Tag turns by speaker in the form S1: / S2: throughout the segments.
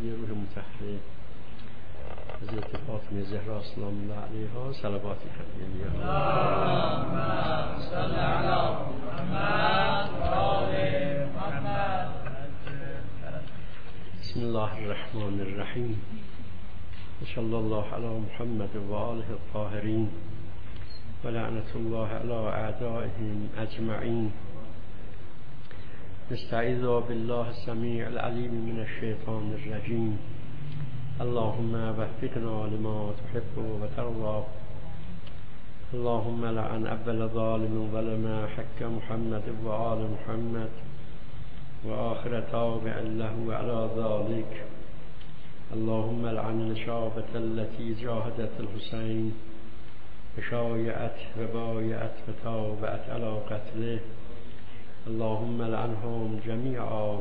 S1: روحی روح مطهر حضرت فاطمه زهرا سلام الله علیها صلواتی خواندیم. یا
S2: اللهم صل علی محمد و آل محمد.
S1: بسم الله الرحمن الرحیم. صلی الله علی محمد و آله الطاهرین و لعنت الله علی اعدائهم اجمعین. نستعیذ بالله السمیع العلیم من الشیطان الرجیم. اللهم وفقنا لما تحب و ترضى. اللهم لعن اول ظالم ظلم حق محمد و آل محمد و آخر تابع له على ذلك. اللهم لعن الشابة التي جاهدت الحسين وشايعت وبايعت وتابعت على قتله. اللهم لعنهم جميعا.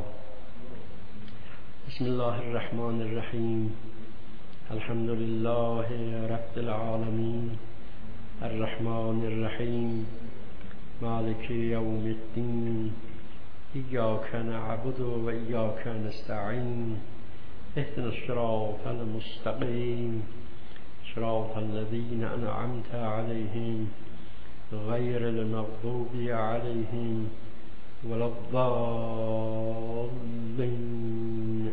S1: بسم الله الرحمن الرحيم. الحمد لله رب العالمين الرحمن الرحيم مالك يوم الدين. إياك نعبد وإياك نستعين. اهدنا الصراط المستقيم صراط الذين أنعمت عليهم غير المغضوب عليهم ولا الضالين.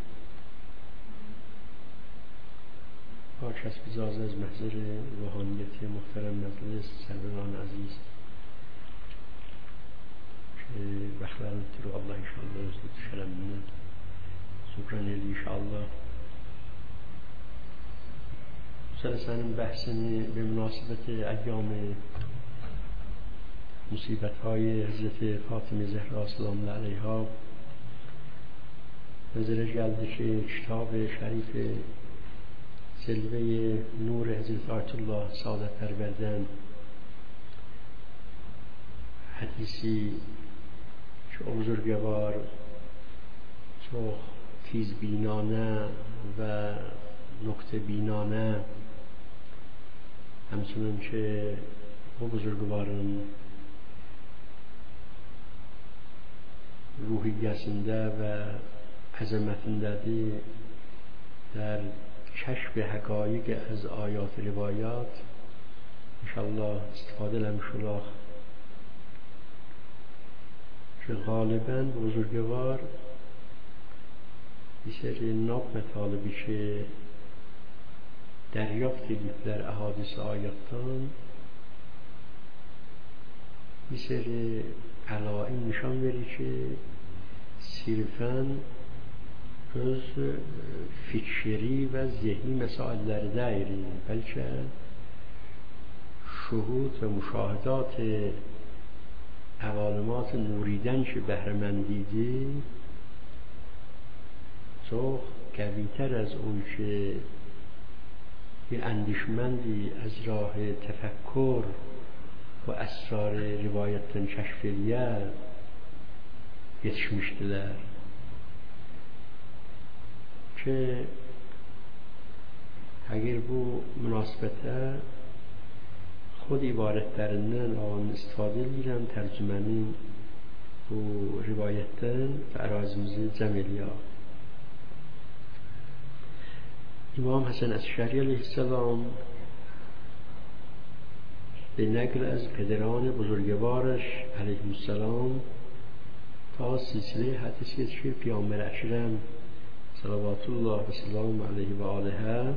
S1: پاک است بزاز از محضر روحانیت محترم مجلس سروران عزیز که بخلال ترو الله انشاءالله رزقت شلمنا سکران انشاءالله. سلسان بحثنی به مناسبت ایام مصیبت های حضرت فاطمه زهرا سلام الله علیها نظر جلدش کتاب شریف جلوه نور حضرت آیت الله سعادت پروردن، حدیثی چه بزرگوار چه تیزبینانه و نکته بینانه همچنان که او بزرگواران روحی گسنده و عظمتندهی در کشف حقایق از آیات روایات انشاءالله استفاده لمشلاخ که غالباً بزرگوار یه سری ناب مطالبی که دریافت دید در احادیث آیاتان یه سری علائم نشان بری که صرفاً از فکری و ذهنی مسائل در دایری، بلکه شهود و مشاهدات عوالمات نوریدن که بهرمند دیدی تو قوی‌تر از اون که یه اندیشمندی از راه تفکر و اسرار روایتن کشفیه yetişmiştiler که اگر bu münasebete خود ibaretlerinden an istifaده edilen tercümenin bu rivayetten arazimizi cem ediyor. İmam Hasan Eşşari aleyhisselam به نقل از پدران بزرگوارش علیهم السلام تا سلسله حدیثی که پیامبر اکرم صلوات الله و سلام علیه و آله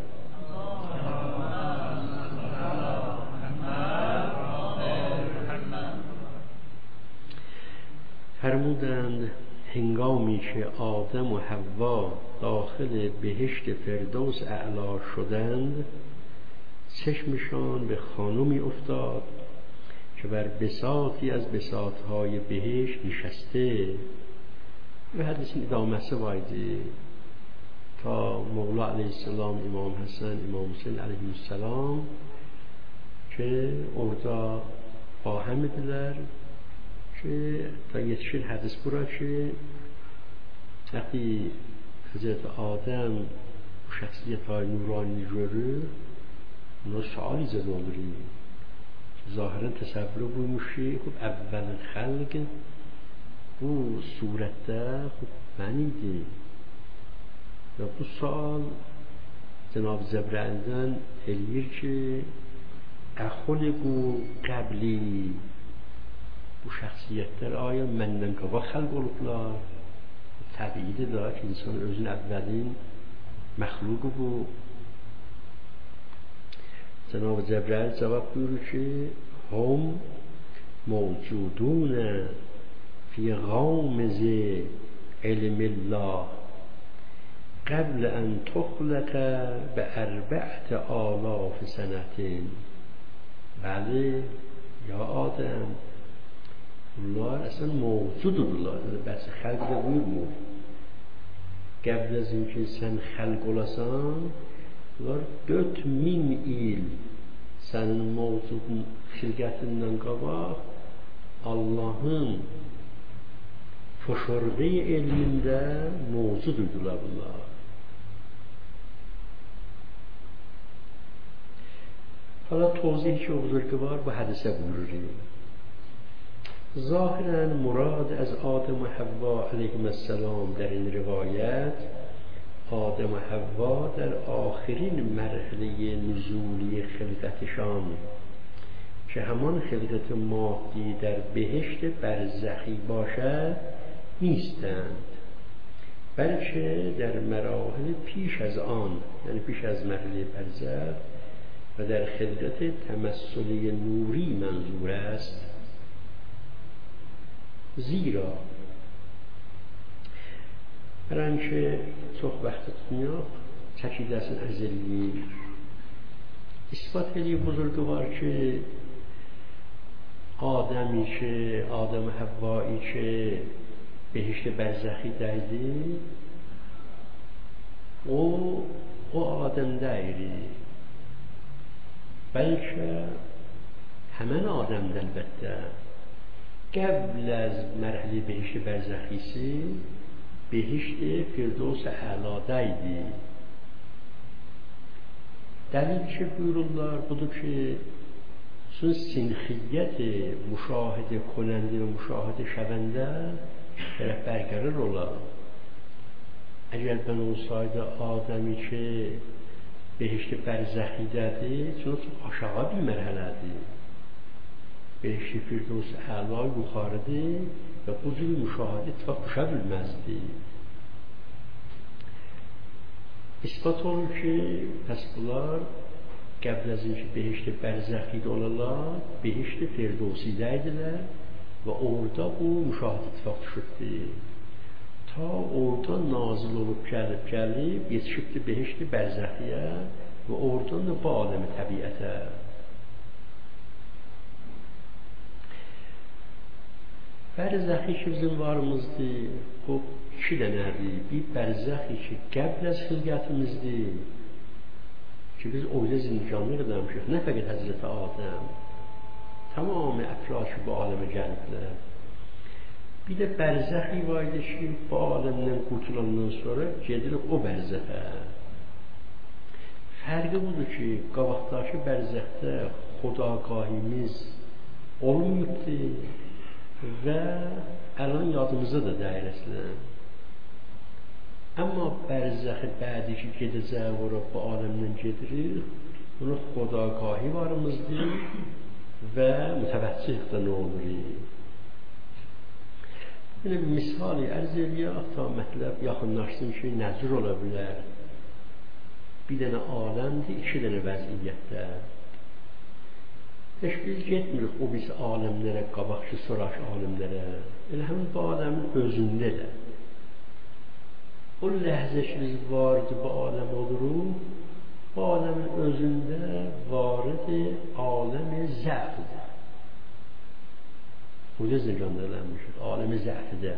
S1: فرمودند هنگامی که آدم و حوا داخل بهشت فردوس اعلی شدند چشمشان به خانمی افتاد که بر بساطی از بساطهای بهشت نشسته و حدیث ادامه وایدی تا مولا علیه السلام امام حسن امام حسین علیه السلام که orada فاهم ediler که تا yetişir hadis bura ki وقتی حضرت آدم شخصیت های نورانی görür اونا سوالی زده آوری ظاهرا تصور بومشی خب اول خلق bu surette خب من idi ve bu sual Cenab-ı Cebrail'den eləyir ki, əxuliqu qəbli, bu şəxsiyyətlər aya məndən qabaq xəlq olublar? Təbiidir da ki, insan özün əvvəlin məxluqu bu. Cenab-ı Cebrail cavab buyurur ki, hum mevcudun fi غامض علم الله قبل ان تخلق ب4 آلاف سنة. بله یا آدم، onlar اصلا mevcudurlar. Bəs xəlqdə buyurmur. Qəbl az ki sən xəlq olasan, onlar 4000 il sənin mevcudun xilqətindən qabaq Allahın fışırğı elmində mevcudurlar bunlar. حالا توضیحی که بزرگوار با حدیثه بروری. ظاهرا مراد از آدم و حوا علیهم السلام در این روایت، آدم و حوا در آخرین مرحله نزولی خلقتشان که همان خلقت مادی در بهشت برزخی باشد نیستند، بلکه در مراحل پیش از آن، یعنی پیش از مرحله برزخ و در خلقت تمثلی نوری منظور است. زیرا هر آنچه صحبتت میاد چکیده است ازلی اثبات خیلی بزرگوار که آدمی که آدم حوایی که بهشت برزخی دیدی او آدم دیری، بلکه همان آدم البته قبل از مرحله بهشت برزخیسی بهشت فردوس اعلا دیدی. دلیل چه buyururlar budur ki چون سنخیت مشاهده کننده و مشاهده شونده طرف برقرار ola. اگر ben olsaydı ademi ki بهشت برزخی دیدی چون aşağı bir merhələdir. بهشت فردوس اعلا yuxarıdır və bu cür müşahidə ittifaq düşə bilməzdi. İspat olunur ki, pəs bunlar qəbl az ki بهشت برزخیdə olalar, بهشت فردوسیdə idilər və orada bu müşahidə ittifaq düşübdi. Ta orada nazil olub gəlib yetişibdi بهشت برزخیyə və oradan da bu aləmi təbiətə. برزخی که bizim varımızdı o 2 dənədir. Bir bərzəxi ki qəbl az xilqətimizdir ki biz oyla zindicanlıq edəmişik, nə fəqət Həzrəti Adəm, tamamı əflaşı bu aləmə gəliblər. Bir də bərzəxi var idi ki bu aləmdən qurtulandan sonra gedilir o bərzəxə. Fərqi budur ki qabaqdakı bərzəxdə xudagahimiz olmayıbdı və الان yadımızda da deyil əslən. Amma bərzəxi bədi ki gedəcək ora bu aləmdən gedirik, bunun xudagahi varımızdır və mütəvəccihdən olurik. Yine bir misali ərz eləyək, ta mətləb yaxınlaşsın ki nəzir ola bilər. Bir dənə aləmdir, 2 dənə vəziyyətdə. Heç biz getmirik o biz aləmlərə, qabaqçı sonraki aləmlərə. Elə həmin bu aləmin özündədir. O ləhzə ki biz vardı bu aləm oluruq, bu aləmin özündə vardı aləmi zəfidir. O necə göndərilmişik, aləmi zəfidir.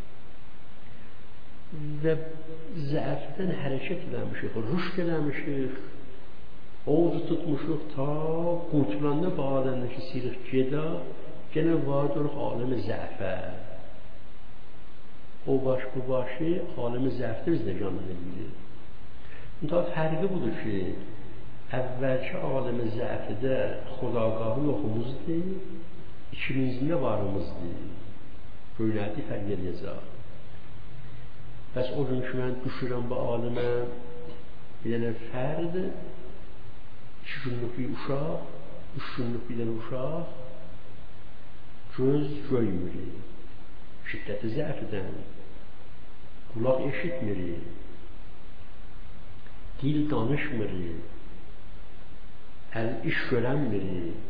S1: Və zəfdən hərəkət eləmişik, rüşd eləmişik, oğuzu tutmuşuq ta qurtulanda bu aləmdəki sirif gedə, gene vardır aləmi zəfə. O baş bu başı aləmi zəfdə biz də canlı edilir. Müntəq fərqi budur ki, əvvəlki aləmi zəfədə xudagahı yoxumuzdur, ikimizində varımızdır. Göynədi fərq edəcək. پس اون که من düşürəm bu aləmə bir dənə fərd 2 günlük bir uşaq 3 günlük bir dənə uşaq göz görmür şiddəti zəifdən qulaq eşitmir dil danışmır əl iş görənmir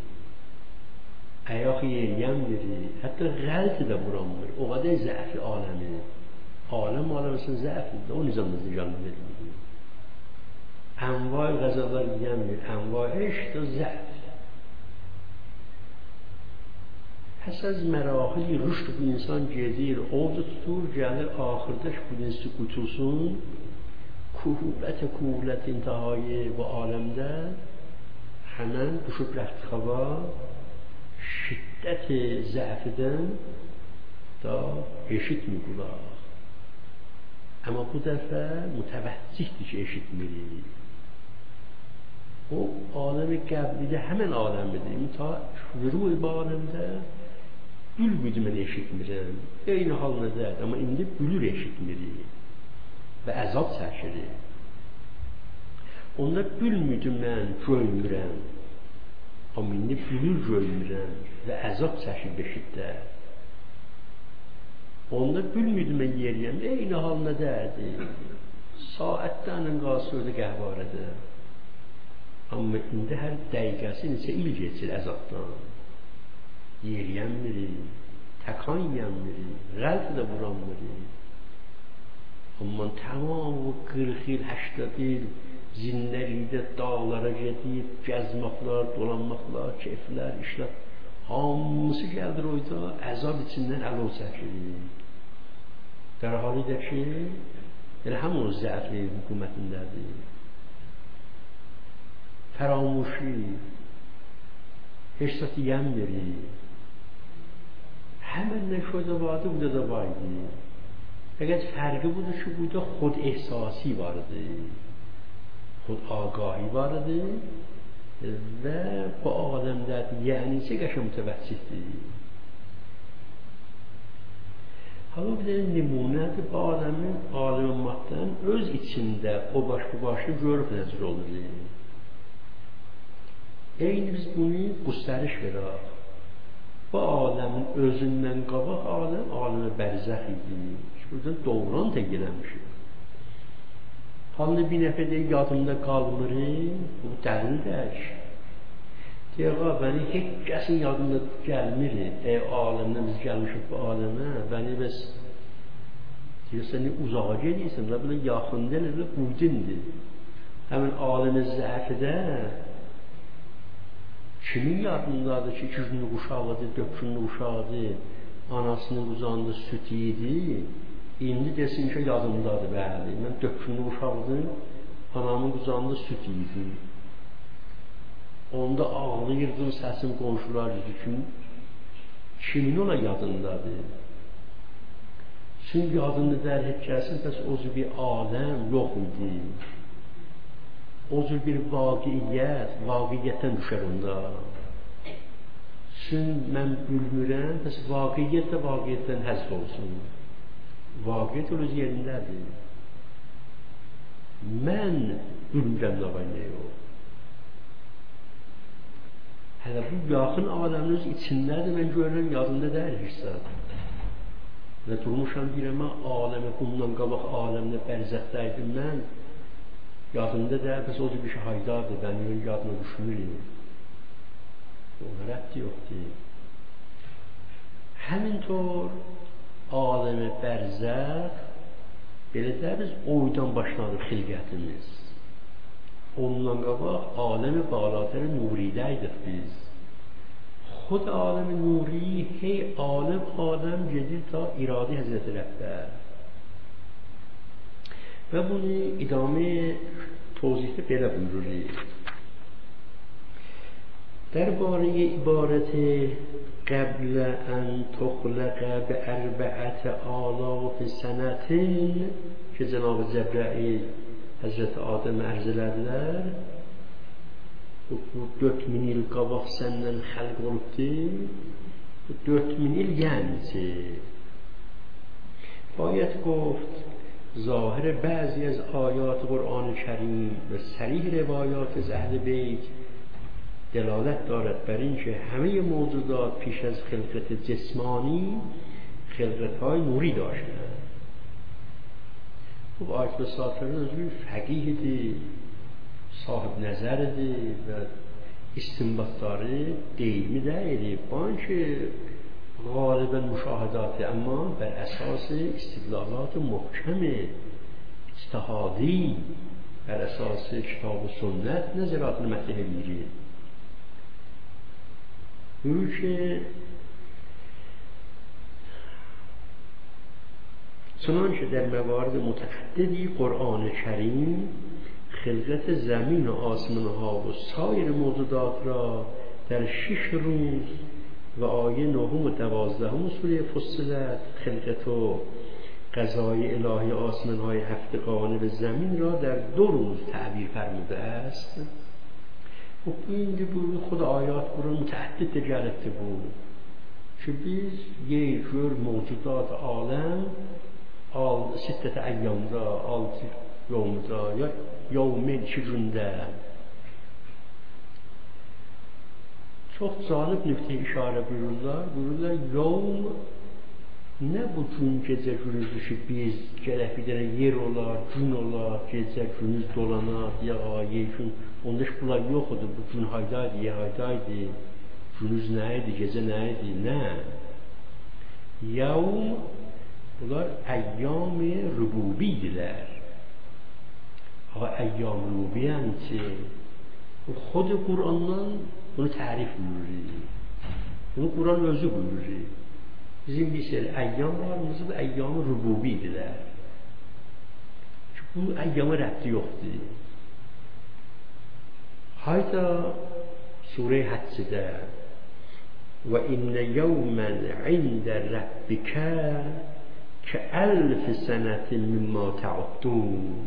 S1: ayaq yeriyənmir hətta qəlbi də vuranmır o qədər zəifli aləmi aləmsin zəifdir o nizamda canlı verilmir envai غذاlar yiyənmir envai eşq zəif پس از مراحل رشد bu insan gedir ovda tutur gəlir axırda bu dinsi qutusun kuhulət intihayı bu aləmdə həmən düşüb rəxtxava şiddəti zəfidən da eşitmir qulaq amma bu dəfə mütəvəccihdir ki eşitmir o aləmi qəblidə həmən aləmidir ta şüruy bu aləmdə bilmir mən eşitmirəm eyni hal nədir amma indi bilir eşitmir və əzab çəkir onda bilmir mən görmürəm amma indi bilir görmürəm və əzab çəkir beşiddə onda bilmir mən yeriyəm eyni hal nədir saatdən qasırda qəhvarədir amma indi hər dəqiqəsi neçə il geçir əzabdan yeriyənmir təkan yiyənmir qəlb də vuranmır amma tamam o 40 il 80 il zinlərində dağlara gedib gəzməklər, dolanmaqlar, keyflər, işlər hamısı gəldir oyda əzab içindən əlov çəkir در حالی در که یعنی همون ضعف حکومتindədir فراموشی هشت yemleri hemen ne şöyle vardı burada da vardı fakat farkı budur ki burada خود احساسی vardı خود آگاهی vardı ve bu alemdə yani çə qəşəng mütəvəccihdir Hala bir de nümunədir bu aləmin aləm olmaqdan öz içində o baş bu başı görüb nəzir olur eyni biz bunu göstəriş verək bu aləmin özündən qabaq aləmə bərzəx idi buradan doğran təqələmişik halını bir nəfə deyək yadımda qalmır bu dəlildir Deyəqa, bəni heç kəsin yadında gəlmir aləmdən biz gəlmişik bu aləmə bəni bəs deyirsən, uzağa gedirsən və belə yaxında elə buydindir həmin aləmi zəfidə kimin yadındadır ki 2 günlük uşaqdır, 4 günlük uşaqdır anasının qucağında süt yedi indi desin ki yadımdadır bəli mən 4 günlük uşaqdır anamın qucağında süt yedim onda ağlayırdım səsim qonşular yüzükün kimin ola yadındadır çünki yadında dərhət gəlsin bəs o cür bir aləm yox idi o cür bir vaqiyyətdən düşər onda çünki mən bilmirəm bəs vaqiyyət də vaqiyyətdən həzb olsun vaqiyyət öz yerindədir mən bilmirəm nə var nə yox Hələ bu yaxın aləmin öz içindədir, mən görürəm yadımda deyil heç zat. Və durmuşam deyirəm, aləmi bundan qabaq aləmdə bərzəxdəydim mən, yadımda deyil, bəs o bir şey haydadır, bənim yadına düşmürüm. Ona rədd yoxdur. Həmin tor aləmi bərzəx, belə də biz oydan başladık xilqətimiz. Ondan qabaq aləmi balatər nuridəydik biz خود عالم نوری هی عالم جدید تا اراده حضرت رهبر و bunu idame توضیحte belə buyurur درباره عبارت قبل ان تخلق بأربعة آلاف سنة که جناب جبرائیل Həzrəti Adəmə ərz elədilər bu 4000 il qabaq səndən xəlq olubdur bu 4000 il yəni باید گفت ظاهر بعضی از آیات قرآن کریم و صریح روایات از اهل بیت دلالت دارد بر این که همه موجودات پیش از خلقت جسمانی خلقت‌های نوری داشتند. خب آیت ساتران از روی فقیه دی، صاحب نظر دی و استنباط داره دیمی داره بانچه غالبا مشاهدات، اما بر اساس استدلالات محکم اجتهادی بر اساس کتاب و سنت نظرات مطرح میگیره. روی که چنانچه در موارد متعددی قرآن کریم خلقت زمین و آسمان ها و سایر موجودات را در 6 روز و آیه 9 و 12 سوره فصلت خلقت و قضای الهی آسمان های هفتگانه به زمین را در 2 روز تعبیر فرموده است. و این بود خود آیات برای متعدد جلسه بود که biz یک جور موجودات عالم 6 ایامda 6 yomda ya yevmin 2 günde çok zalip nükte işaret buyururlar. Yevm ne bu gün gece gündüz ki biz gələk bir dənə yer olar, gün olar, gecə gündüz dolanar, ya ay gün onda heç bunlar yox idi. Bu gün haydaydı, ya haydaydı. Gündüz nə idi, gecə nə idi? Nə? Yevm bunlar əyyam-ı rububiydiler. Ha əyyam rububiyyən ki xod Qur'andan bunu tərif buyurur. Bunu Qur'an özü buyurur. Bizim bir seri əyyam var, bizim de əyyam-ı rububiydiler. Çünkü bu əyyama rəbti yoxdur. Hayda Sure-i Həccədə və innə yevmən ində rəbbikə كألف سنة مما تعدون.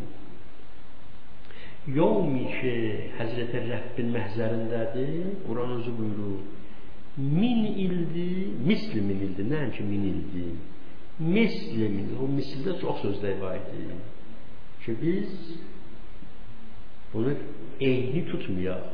S1: یومی که حضرت رب محضرindədir, Quran özü buyurur 1000 ildir, misli 1000 ildir, nəinki 1000 ildir, misli 1000 ildir. O misildə çox sözlər var idi ki biz bunu eyni tutmayaq.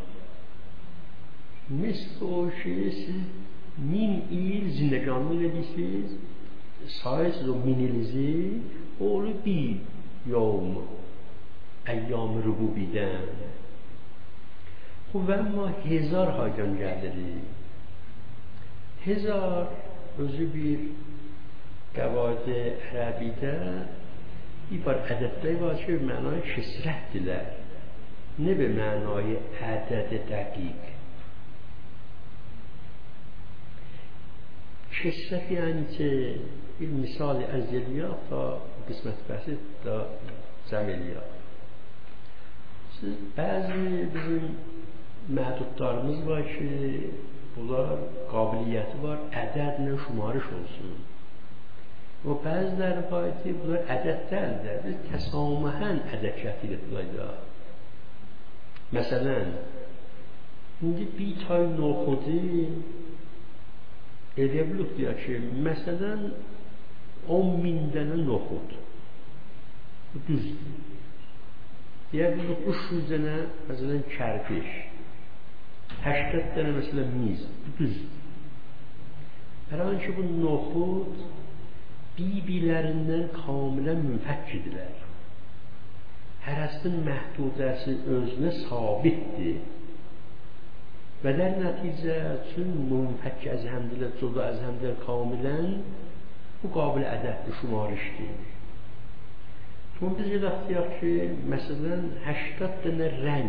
S1: Misli o ki siz 1000 il zindəganlıq edirsiniz, sayəsiz o 1000 ilinizi olur bir yevm əyyam-ı rububidən. Və amma 1000 haydan gəlir. 1000 özü bir qəvaid-i ərəbidə bir ədədlər var ki mənای kəsrətdirlər, nə به معنای عدد دقیق. کسرت یعنی که bir misal əzəliyat da qismət bəsit da cəmiyyat. Siz bəzi bizim məhdudlarımız var ki bunlar qabiliyyəti var ədədlə şumarış olsun. Və bəziləri var ki bunlar ədəd deyildir, biz təsaməhən ədəd şəkil etməkdir. Məsələn, indi bir tay noxudi elə bilirik deyək ki, məsələn 10.000 dənə noxud. Bu düzdür. Deyək bilirik 300 dənə məsələn kərpiş, 80 dənə məsələn miz. Bu düzdür. Hər an ki bu noxud bir-birlərindən kamilən münfək idilər. Hərəsinin məhdudəsi özünə sabitdir. Və در نتیجه چون منفک از همدیگر جدا از همدیگر کاملا bu قابل ədəddir, şumarışdır. Çünki biz elə deyək ki, məsələn 80 dənə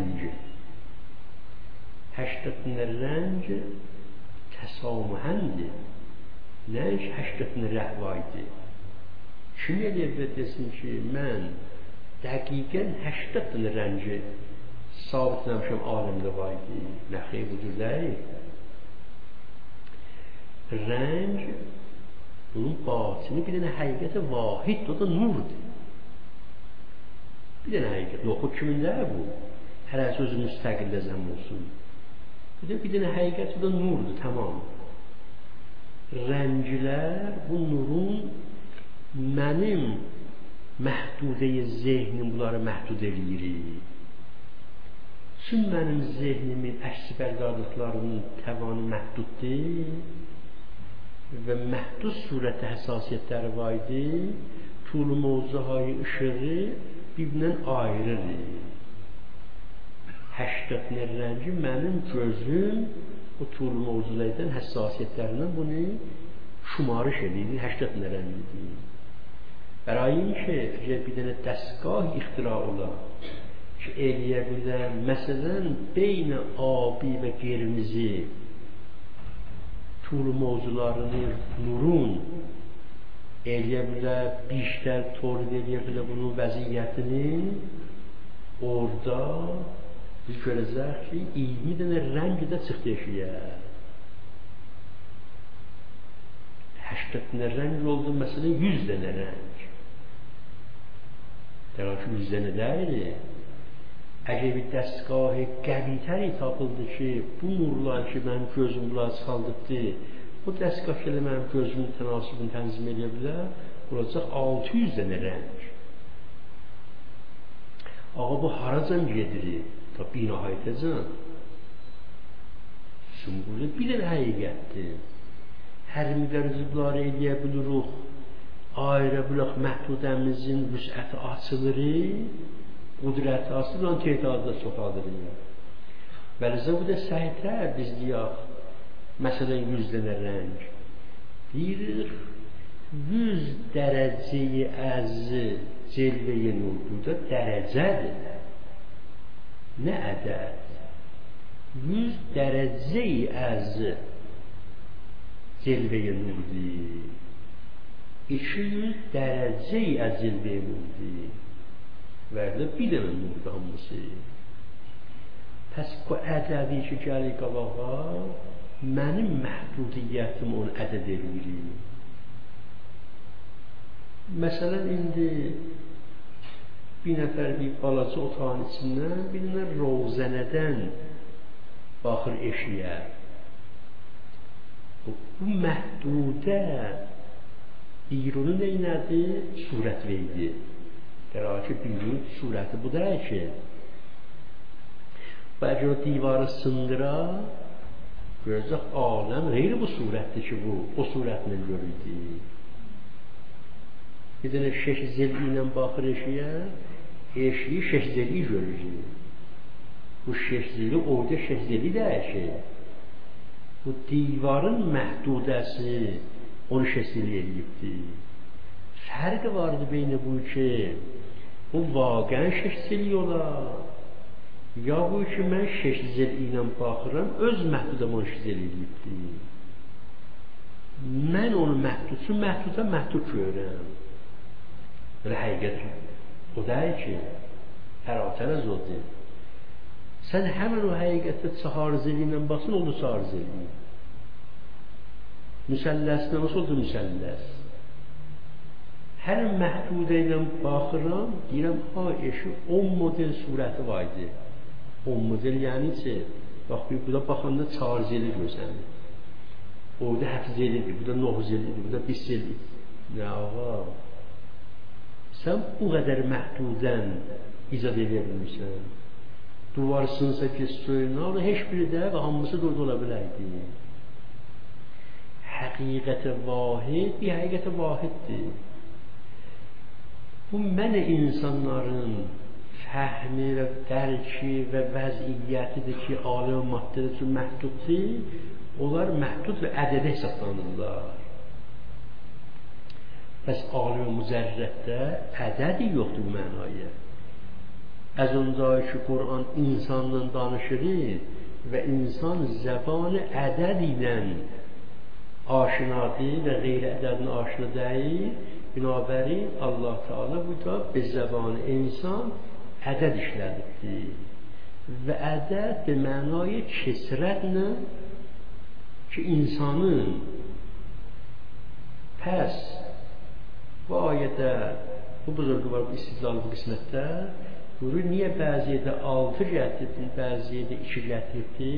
S1: rəng təsamühəndir. Nəinki 80 dənə rəhvaydır. Kim eləyir və desin ki, mən dəqiqən 80 dənə rəngi sabit nəmişəm aləmdə vaydı. Nəxi budur deyil. Rəng bunun batini bir dənə həqiqət vahid, o da nurdur. Bir dənə həqiqət. Noxud kimində bu? Hərəsi özü müstəqildə zəm olsun. Bir dənə həqiqət, o da nurdur, tamam. Rənglər bu nurun mənim məhdudə zehnim bunları məhdud eləyirik. Çün mənim zehnimin əksi bərqarlıqlarının təvanı məhduddur və məhdud surətdə həssasiyyətləri var idi, tulu mövzuhayı ışığı birbirindən ayırır. 80 rəngi mənim gözüm o tulu mövzulardan həssasiyyətlərindən bunu şumarış edir, 80 rəngidir. برای اینکه اگر بدن دستگاه اختراع ola ki eləyə bilər, məsələn, beyn abi və qırmızı tulu mövzularını nurun eləyə bilər, biştər torib eləyə bilər bunun vəziyyətini, orada biz görəcək ki, 20 dənə rəng də çıxdı eşiyə. 80 dənə rəng oldu, məsələn, 100 dənə rəng. در که yüzdenedeydi. Eğer bir dəstgah qəvitəri tapıldı ki, bu nurlar ki, mənim gözüm bunlar çıxaldıqdı, bu dəstgah ki, mənim gözümün tənasibini tənzim edə bilər, olacaq 600 dənə rəng. Ağa, bu haracan gedirik? Ta binahayətəcən. Çünki burada bir dənə həqiqətdir. Hər müqərrizi bunları eləyə bilirik. Ayrı bülək məhdudəmizin vüsəti açılır, qudrəti açılır, onun tedadı da çoxaldır. Bəlicə bu da səhətlər biz deyək, məsələn 100 dənə rəng. Deyirik, 100 dərəcəyi əzzi celvəyə nur, burada dərəcədir. Nə ədəd? 100 dərəcəyi əzzi celvəyə nurdur. 200 dərəcəyi əzil beymundur. Verdə bir dənə nurda hamısı. Pəs bu ədədi ki, gəlir qabağa, mənim məhdudiyyətim onu ədəd edilir. Məsələn, indi bir nəfər bir balaca otağın içindən bir dənə rozənədən baxır eşiyə. Bu məhdudə بیرونی neynədir? Surət verdi. Dəra ki, بیرون surəti bu da ki, və əgər o divarı sındıra, görəcək aləm, qeyri bu surətdir ki, bu, o surətlə görüldü. Bir dənə şəhzeli ilə baxır eşiyə, eşiyi şəhzeli görür. Bu şəhzeli, orada şəhzeli də ki, bu divarın məhdudəsi, onu şəsili edibdir. Fərqi vardı beyni bu ki, bu vaqən şəsili ola, ya bu ki, mən şəsili ilə baxıram, öz məhdudam onu şəsili edibdir. Mən onu məhduda məhdud görürəm. Belə həqiqət o deyil ki, ərətən az oldu. Sən həmən o həqiqətdə çaharzeli ilə baxsın, oldu çaharzeli. Müsəlləsinə nasıl oldu müsəlləs? Hər məhdudə ilə baxıram, deyirəm, eşi 10 model surəti vardı. 10 model yəni ki, bax, bu da baxanda çarzeli görsənir. Orada həfzelidir, bu da nohzelidir, bu da biselidir. Nə ağa? Sən bu qədər məhdudən icad edə bilmirsən. Duvar sınsa ki, suyuna, heç biri də və hamısı da orada ola bilərdi. Həqiqət-i vahid bir həqiqət-i vahiddir. Bu mənə insanların fəhmi və dərki və vəziyyətidir ki, aləm və maddədə üçün məhduddur, onlar məhdud və ədədə hesablanırlar. Bəs aləm və müzərrətdə ədədi yoxdur bu mənaya. Az öncə ki, Qur'an insanla danışır və insan zəbanı ədəd ilə aşinadır və qeyri ədədin aşina deyil. Binabərin Allah Teala burada be zəbanı insan ədəd işlədir. Və ədəd be mənayı kesrətlə ki, insanın pəs bu ayədə bu buzurgu var bu istidlalı bu qismətdə görür, niyə bəziyyədə 6 gətirdi, bəziyyədə 2 gətirdi?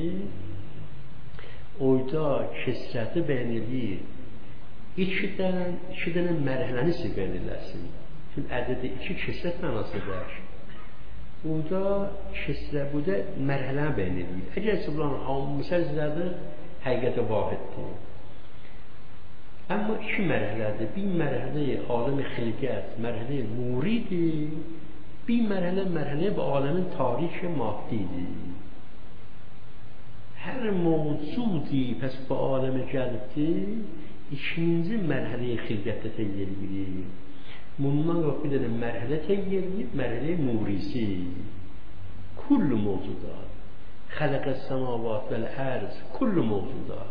S1: Oyda kesrəti bəyan edir. İki dənə mərhələni siz bəyan ediləsin. Çün ədədə 2 kəsrət mənasıdır. Burada kəsrə, burada mərhələ bəyan edir. Əgər bunların hamısı əzizlərdir, həqiqətə vahiddir. Amma 2 mərhələdir. Bir mərhələ aləmi xilqət, mərhələ nuridir. Bir mərhələ bu aləmin tarixi maddidir. Hər mövcudi pəs bu aləmə gəlibdir, 2-ci mərhələyə xilqətdə təyyir edir. Bundan qabaq bir dənə mərhələ təyyir edir, mərhələ nurisi. Kullu mövcudat. Xələqəs səmavat vəl-ərz, kullu mövcudat.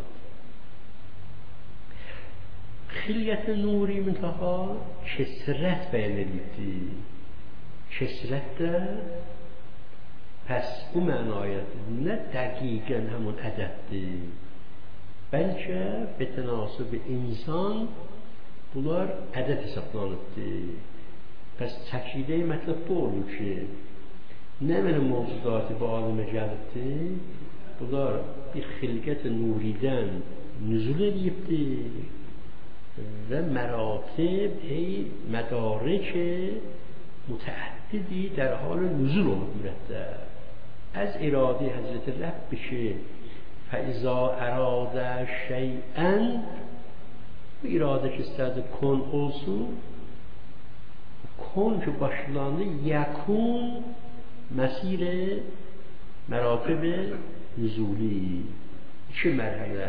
S1: Xilqət-i nuri müntəha kəsrət bəyan edildi. Kəsrət də pəs bu mənayədir. Nə dəqiqən həmun ədəddir. Bəlkə betənasıb insan bunlar ədəd hesablanıbdır. Pəs təkidə mətləb bu olur ki, nə mənə mövcudatı bu aləmə gəlibdir, bunlar bir xilqət-i nuridən nüzul edibdir və məratib, mədarik mütəəddidi در حال نزول olub mürəddəb. از اراده حضرت رب که فاذا اراد شیئا bu iradə ki istədi kon olsun, kon ki başlandı yakun məsir məratib nüzuli 2 mərhələ.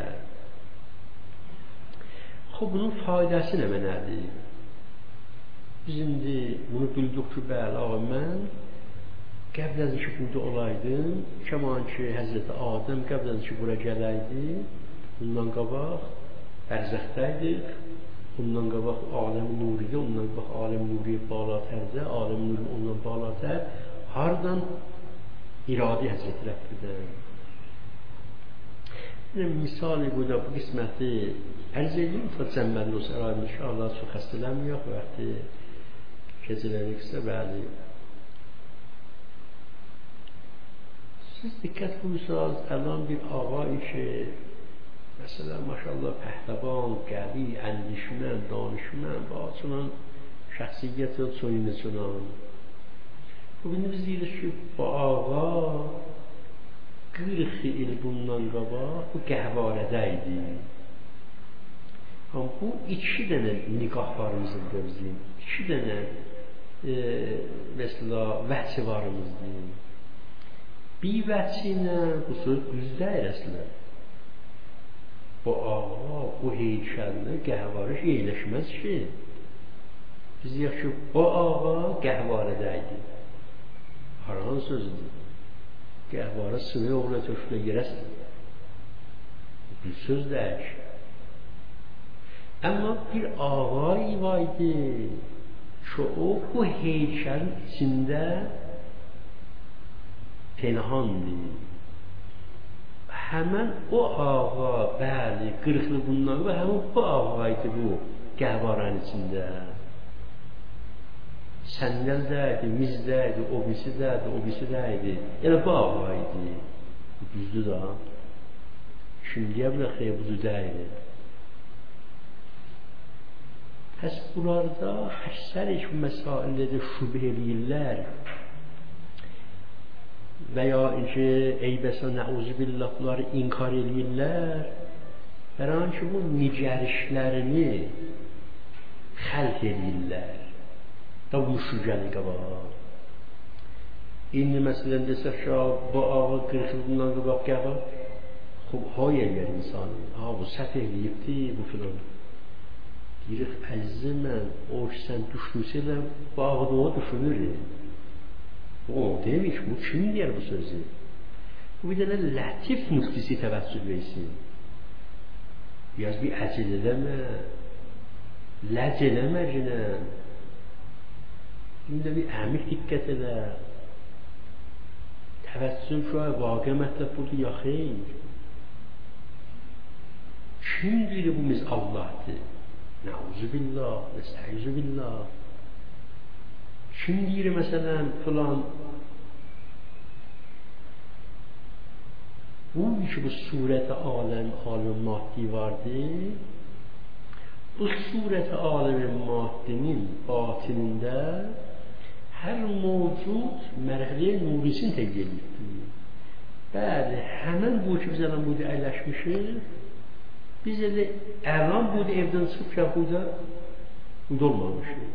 S1: Xub bunun faydası nə mənədir? Biz indi bunu bildik ki, bəli, mən qəbl az ki burada olaydım, kəman ki Həzrəti Adəm qəbl az ki bura gələydi, bundan qabaq bərzəxdəydik, bundan qabaq aləm nuridə, ondan qabaq aləm nuriyə balatərdə, aləm nuri ondan balatər, hardan iradə Həzrəti Rəbbidən. Misali burada bu qisməti ərz edeyim, ta cəmməli olsa ərayım, inşallah çox xəstələnməyək, vəqti gecələriksə, bəli. Siz diqqət buyursanız, əlan bir ağayı ki, məsələn, maşallah, pəhləvan, qəvi, əndişmən, danışmən, bağçınan, şəxsiyyəti çoyunəçunan. Bu, biz deyirik ki, bu ağa 40 il bundan qabaq bu qəhvarədə idi. Amma bu 2 dənə niqahlarımızın gözləyim, 2 dənə mesela vəhçi varımızdır. Bir vəhçi ilə bu söz düzdəyir əslində. Bu ağa, bu heykəllə qəhvarə eyləşməz ki. Biz deyək ki, bu ağa qəhvarədə idi. Haran sözdür. Gəhvarə sıvı oğla töşlə yerəsdir. Bir söz deyək. Amma bir ağay vaydı ki, o bu heykəlin içində penhandır. Həmən o ağa, bəli, 40'lı bundan və həmən bu ağaydı bu gəhvarənin içində. Səndəldəydi, mizdəydi, o bisidəydi. Yəni bu ağaydı. Bu düzdür da. Şimdiyə bilə xeyr bu düzdəydi. Pəs bunlarda əksər heç bu məsaildə şübh eləyirlər. Və ya ki, eybəsə nəuzubillah bunları inkar eləyirlər. Bəran ki, bu nicərişlərini xəlq eləyirlər. Da bu müşricəli qabaq. İndi məsələn desək ki, bu ağa 40 il bundan qabaq qəbaq, xub hay eləyər insanı. Bu səhv eləyibdi, bu filan. Deyirik, əzizim mən, o ki sən düşünsə elə, bu ağa da ona düşünür. O demiş, bu kim deyər bu sözü? Bu bir dənə lətif müftisi təvəssül versin. Yaz bir əcil eləmə, ləc eləmə cinən. İndə bir əmik diqqət elə. Təvəssül şöyə vaqə mətləb budur, ya xeyr. Kim deyir bu biz Allah'dır? Nəuzubillah, nəstəizubillah. Kim deyir məsələn filan? Bu ki bu surət aləm maddi vardır, bu surət aləmin maddinin batinində hər mövcud mərhələyə nurisin təqdir edir. Bəli, həmən bu ki, biz ələn burada əyləşmişik, biz elə ələn burada evdən çıxıb ki, burada olmamışıq.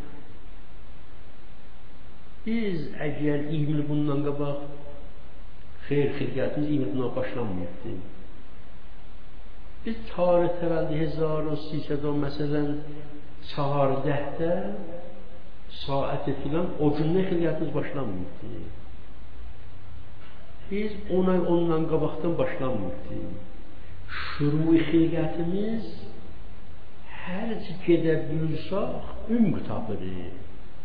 S1: Biz əgər 20 il bundan qabaq xeyr-xilqətimiz 20 il bundan başlanmayıbdır. Biz tarih təvəlli 1300 məsələn 4-də saati filan o gündən xilqətimiz başlanmayıbdır. Biz 10 ay ondan qabaqdan başlanmayıbdır. Şuru-i xilqətimiz hərci gedə bilirsək ümq tapırıq.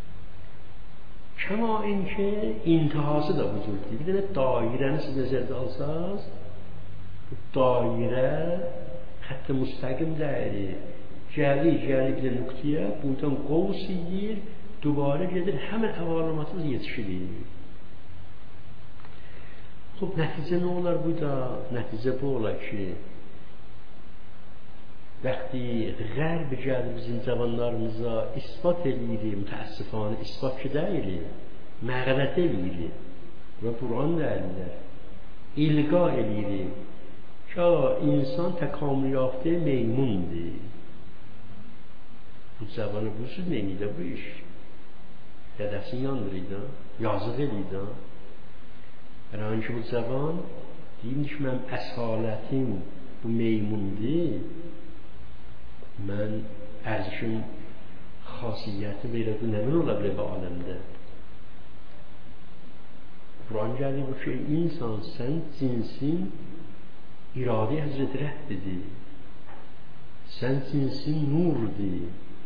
S1: Kəma inki intihası da vücuddur. Bir dənə dairəni siz nəzərdə alsaz, bu dairə xətt-i müstəqim deyil. Gəlir bir nöqtəyə, buradan qovs yiyir, dubara gedir, həmən əvaləmatımız yetişilir. Xub, nəticə nə olar burada? Nəticə bu olar ki, vəqti qərb gəlir bizim cavanlarımıza ispat edir, mütəəssifanə ispat ki deyil, məğlət edir və Quran deyirlər, ilqa edir ki, insan təkamül yaftə meymundur. Bu cavanı bulsuz neynidə bu iş? Dədəsini yandırıydı, yazıq eliydi. Yəni ki, bu cavan deyim ki, mənim əsalətim bu meymundur, mən ərzişim xasiyyəti belə bu nəmin ola bilər bu aləmdə. Quran gəlir bu ki, insan sən cinsin iradə Həzreti rəhdidir. Sən cinsin nurdur.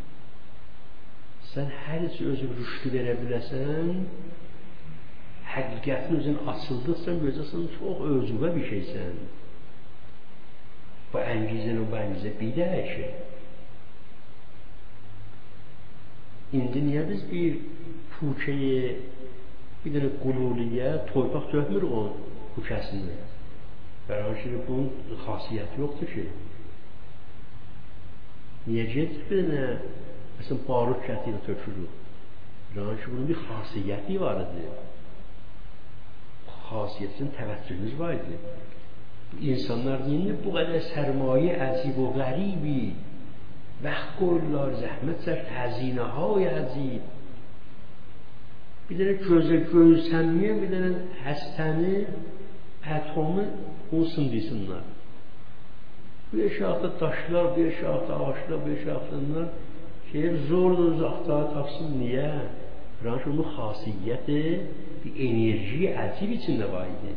S1: Sən hər heç özü rüştü verə biləsən, həqiqətin özün açıldıqsan, görəcəksən, çox özüvə bir şeysən. Bu əngizən o bu əngizə bir dəyişir. İndi niyə biz bir pukəyə, bir dənə qululiyə toypaq dökmür o pukəsini? Bərabər ki, bunun xasiyyəti yoxdur ki. Niyə gedir bir dənə, məsələn, barut kətilə tökürük? Bərabər ki, bunun bir xasiyyəti var idi. Xasiyyətin təvəccühümüz var idi. İnsanlar deyildir, bu qədər sərmayə əzib o qəribi, vəxt qoyurlar, zəhmət çək, həzinəhay əzib. Bir dənə gözəmliyə, bir dənə həstəni, ətomu onu sındıysınlar. Bir şahda daşlar, bir şahda ağaçlar, bir şahdanlar zorla uzaqda tapsın. Niyə? Çünki onun xasiyyəti bir enerji əcib içində var idi.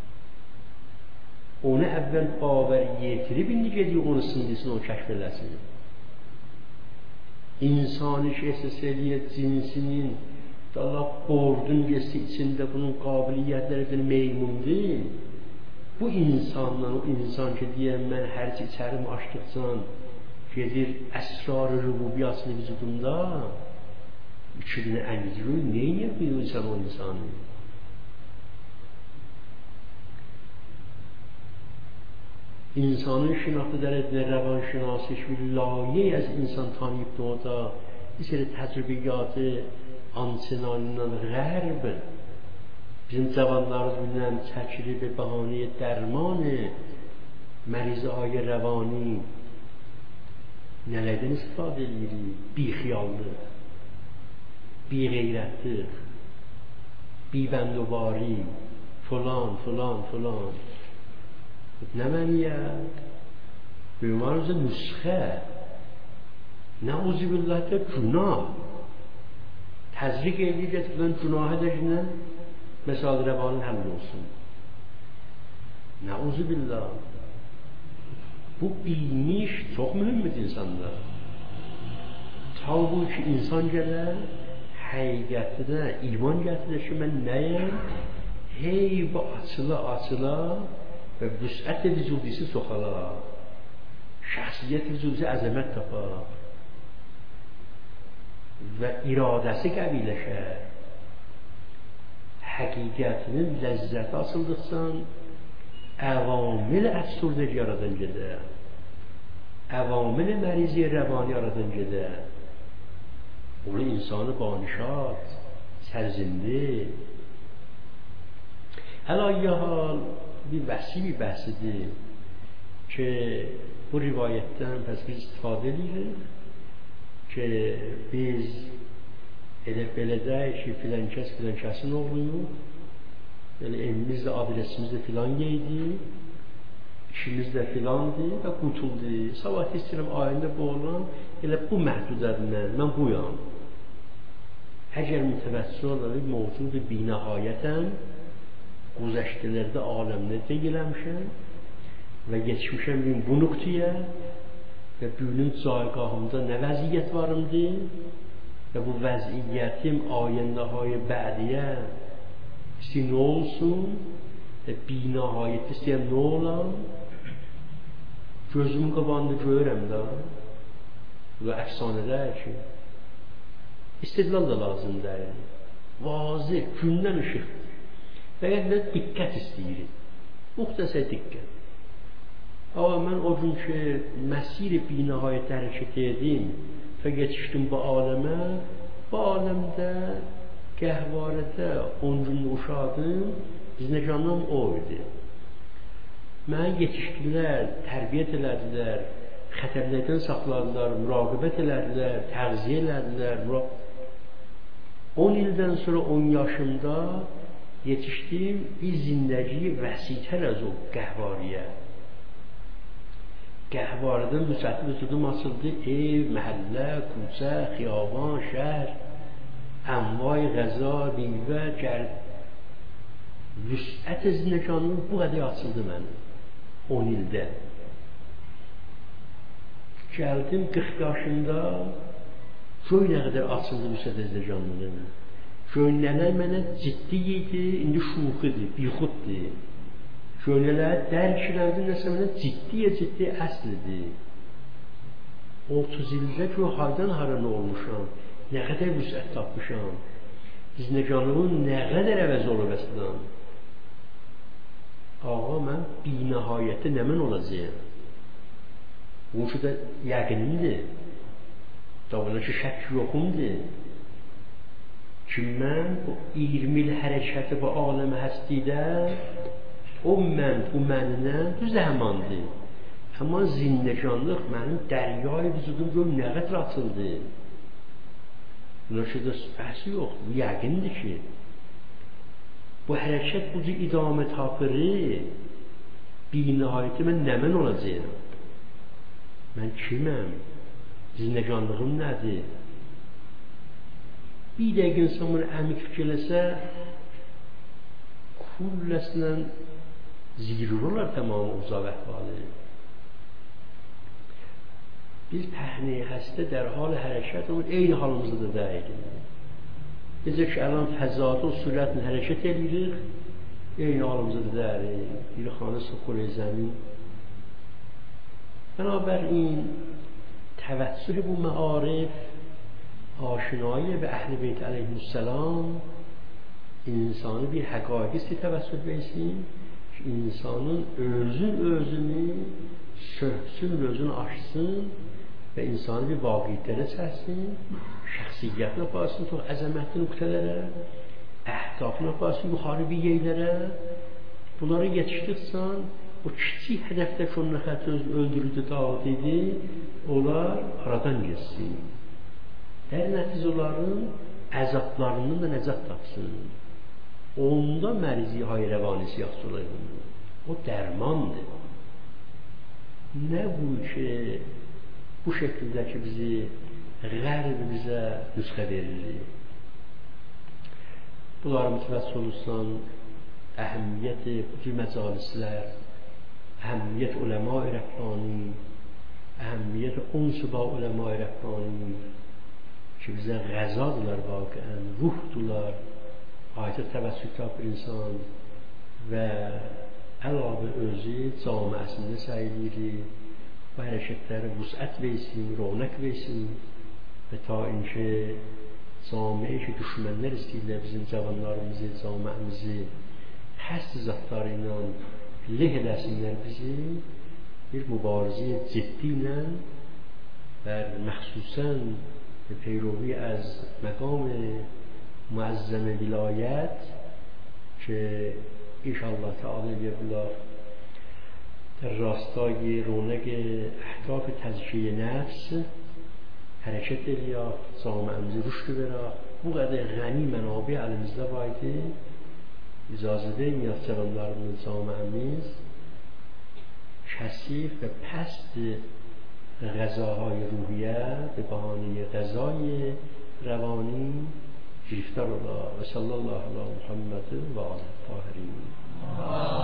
S1: Onu əvvəl baver yetirib, indi gediyor onu sındıysın, onu kəşf eləsin. İnsani şəhsəs eləyət cinsinin Allah bordun gesi içində bunun qabiliyyətləri bir meymundur. Bu insandan, o insan ki deyəm, mən hərci içərim açdıqcan gedir əsrar-ı rububiyyatını vücudumda içirinə əngizir, neyə bir insan o insanı? İnsanın şinaxtı dərəcədə rəvan şinası hiçbir layiyə az insan tanıyıb da o da bir seri təcrübiyyatı ansinanından qərb bizim cavanlarımız bilən çəkili bir bəhanəyə dərmanı mərizə-ay rəvani nələrdən istifadə edirik? Bixiyallıq, biğeyrətlik, bibəndubari, filan. Nə məniyyət? Böyümanımıza nüsxə, nəuzubillahi günah, təzrik edir ki, günah edəcəklə məsal rəvanın həll olsun. Nəuzubillah. Bu bilmiş çox mühümdür insanda. Ta bu ki, insan gələr, həqiqətdə iman gətirir ki, mən nəyəm? Hey bu açıla və vüsət vücudisi soxala, şəxsiyyət vücudisi əzəmət tapar və iradəsi qəbiləşər. Həqiqətinin ləzzəti asıldıqsan, əvamil əfsurdur yaradan gedir. عوامل مریضی روانی aradan gedə. Onu insanı banişat, sərzinli. Əl-ayyə hal bir vəsi bir bəhsidir ki, bu rivayətdən pəs biz istifadə edirik ki, biz elə belə deyək ki, filan kəsin oğluyuq, yəni evimiz də, adresimiz də filan yeydi, işimiz də filandır və qutuldu. Sabah istəyirəm ayında bu olan, elə bu məhdudədir mən buyam. Əgər mütəvəssil olaraq mövcud binəhayətən, güzəştələrdə aləmlərdə eləmişəm və geçmişəm bu nöqtəyə və günün caygahımda nə vəziyyət varımdır və bu vəziyyətim ayəndəhay bədiyə istəyir nə olsun və binəhayət istəyir nə olam, gözümün qabağında görürəm da, bu da əfsanədir ki, istidlal da lazım deyil, vazih, gündən ışıq. Fəqət də diqqət istəyirik. Müxtəsər diqqət. Amma mən o gün ki, məsir-i binəhayətə hərəkət edim və geçişdim bu aləmə, bu aləmdə, gəhvarədə 10 günlük uşadım, zinəcanım o idi. Mənə yetişdilər, tərbiyyət elədilər, xətərlərdən saxladılar, müraqibət elədilər, təğziyə elədilər. 10 ildən sonra 10 yaşımda yetişdim bir zindəgi vəsitər az o qəhvariyə. Gəhvarədən müsətti vücudum açıldı, ev, məhəllə, kucə, xiyaban, şəhər, əmvay, qəza, divə, gərd. Vüsət zindəkanım bu qədər açıldı mənim 10 ildə. Gəldim 40 yaşında göy nə qədər açıldı vüsət zindəkanım. Göynələr mənə ciddi idi, indi şuxidir, bixuddir. Göynələr dərkilərdi, nəsə mənə ciddi əslidir. 30 ildə ki, haydan haran olmuşam, nə qədər vüsət tapmışam, zinəcanımın nə qədər əvəz olub əslən. Ağa, mən binəhayətdə nə mən olacaq? Bunun ki də yəqinimdir. Davana ki, şək yoxumdur. Ki, mən bu 20 il hərəkəti bu aləmə həsdidə, o mən, bu məninəm, düz həmandır. Amma zindəcanlıq mənim dəryay vücudum gör nə qədər açıldı. Buna ki də bəhsi yox, bu yəqindir ki, bu hərəkət bu cür idamə tapırı, binəhayəti mən nə mən olacaq? Mən kiməm? Zindəcanlığım nədir? Bir dəqiq insan bunu əmik fikirləsə, kulləsinə zirur olar tamamı uzaq əhvalı. Biz pəhniyə həstə در حال hərəkət olur, eyni halımızda da dəyirik. Necə ki, ələn fəzada o sürətlə hərəkət edirik, eyni halımızda da dəyirik. Bir xanı sıxılı zəmin. Binabərin təvəssül bu məarif, aşinایی به اهل بیت علیهم السلام insanı bir həqaiqisti təvəssül versin ki, insanın özünü söhsün, özünü açsın və insanı bir vaqiyyətlərə çəksin, şəxsiyyətini aparsın çox əzəmətli nöqtələrə, əhdafını aparsın yuxarı bir yerlərə. Bunları yetişdirsən, o kiçik hədəfdəki onun xətti öldürücü dağıt idi, onlar aradan geçsin. Hər nəticələrin əzablarından da nəcat tapsın. Onda mərzi hayrevanisi yaxşı olayım. O dərmandır. Nə bu ki, bu şəkildə ki, bizi qərb bizə nüsxə verilir. Bunları mütəvəssil olursan, əhəmiyyəti, bu cür məcalislər, əhəmiyyət uləma-i rəbbani, əhəmiyyət unsubə uləma-i rəbbani, ki bizə qəzadılar vaqiən, ruhdular, ayətə təvəssül tapır insan və əlavə özü camiəsində səyilir, bu hərəkətləri vüsət versin, ronaq versin və ta inki camiə ki, düşmənlər istəyirlər bizim cavanlarımızı, camiəmizi həsd zatları ilə leh eləsinlər bizi, یک مبارزه جدی نه بر مخصوصاً به پیروی از مقام معظم ولایت که انشاءالله تعالی بیابلا در راستای رونق اهداف تزکیه نفس حرکت الیا سامع امزی رشد برا بقدر غنی منابع علمزده بایده اجازه ده میاد سلامدار من سامع امیز کثیف و پست غذاهای روحیه به بهانه غذای روانی گرفتار الله و صلی الله علی محمد و آله الطاهرین.